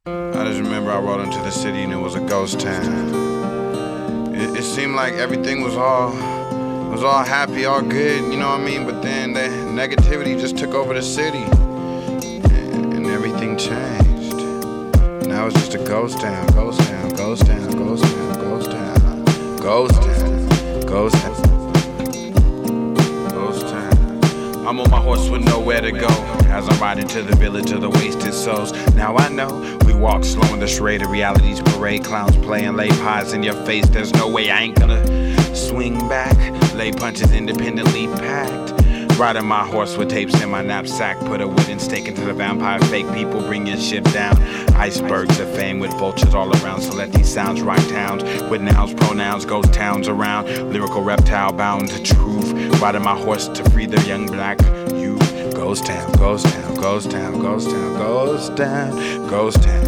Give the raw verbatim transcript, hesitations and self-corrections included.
I just remember I rode into the city and it was a ghost town. It, it seemed like everything was all was all happy, all good, you know what I mean? But then the negativity just took over the city, and, and everything changed. Now it's just a ghost town, ghost town, ghost town, ghost town, ghost town, ghost town, ghost town, ghost town. I'm on my horse with nowhere to go, as I'm riding to the village of the wasted souls. Now I know we walk slow in the charade of reality's parade. Clowns playing, lay pies in your face. There's no way I ain't gonna swing back. Lay punches independently packed. Riding my horse with tapes in my knapsack. Put a wooden stake into the vampire. Fake people bring your ship down. Icebergs of fame with vultures all around. So let these sounds rock towns with nouns, pronouns, ghost towns around. Lyrical reptile bound to truth. Riding my horse to free the young black youth. Ghost town, ghost town, ghost town, ghost town, ghost town, ghost town.